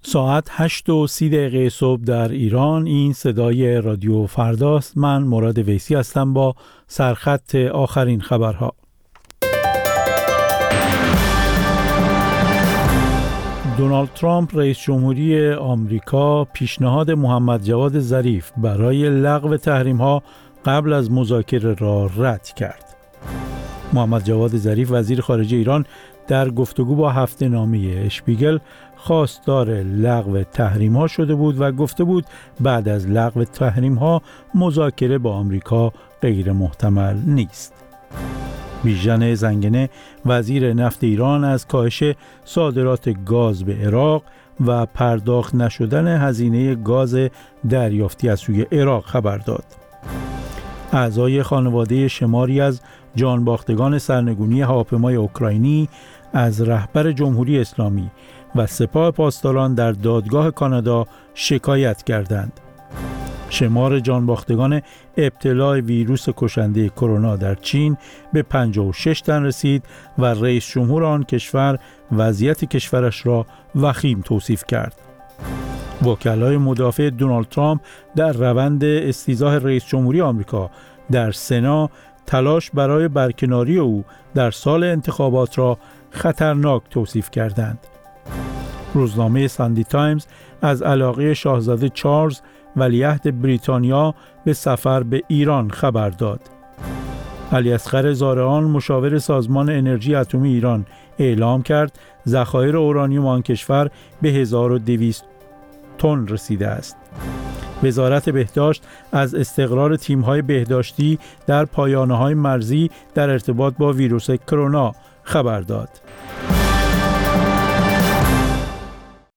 ساعت 8:30 صبح در ایران. این صدای رادیو فرداست. من مراد ویسی هستم با سرخط آخرین خبرها. دونالد ترامپ رئیس جمهوری آمریکا پیشنهاد محمد جواد ظریف برای لغو تحریم‌ها قبل از مذاکره را رد کرد. محمد جواد ظریف وزیر خارجه ایران در گفتگو با هفته‌نامه اشپیگل خواستار لغو تحریم‌ها شده بود و گفته بود بعد از لغو تحریم‌ها مذاکره با آمریکا غیر محتمل نیست. بیژن زنگنه وزیر نفت ایران از کاهش صادرات گاز به عراق و پرداخت نشدن هزینه گاز دریافتی از سوی عراق خبر داد. اعضای خانواده شماری از جانباختگان سرنگونی هواپیمای اوکراینی از رهبر جمهوری اسلامی و سپاه پاسداران در دادگاه کانادا شکایت کردند. شمار جانباختگان ابتلا ویروس کشنده کرونا در چین به 56 تن رسید و رئیس جمهور آن کشور وضعیت کشورش را وخیم توصیف کرد. وکلای مدافع دونالد ترامپ در روند استیضاح رئیس جمهوری آمریکا در سنا تلاش برای برکناری او در سال انتخابات را خطرناک توصیف کردند. روزنامه ساندی تایمز از علاقه شاهزاده چارلز ولیعهد بریتانیا به سفر به ایران خبر داد. علیاصغر زارعان مشاور سازمان انرژی اتمی ایران اعلام کرد ذخایر اورانیوم آن کشور به 1200 تن رسیده است. وزارت بهداشت از استقرار تیم‌های بهداشتی در پایانه‌های مرزی در ارتباط با ویروس کرونا خبر داد.